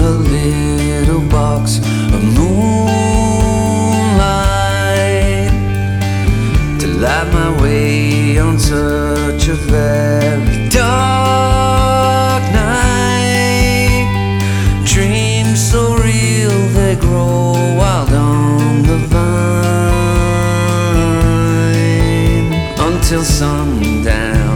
a little box of moonlight to light my way on such a very dark night. Dreams so real they grow wild on the vine until sundown.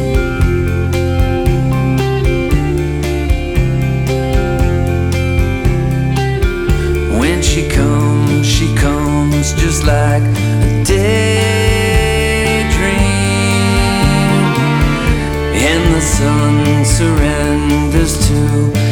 When she comes just like a daydream, and the sun surrenders to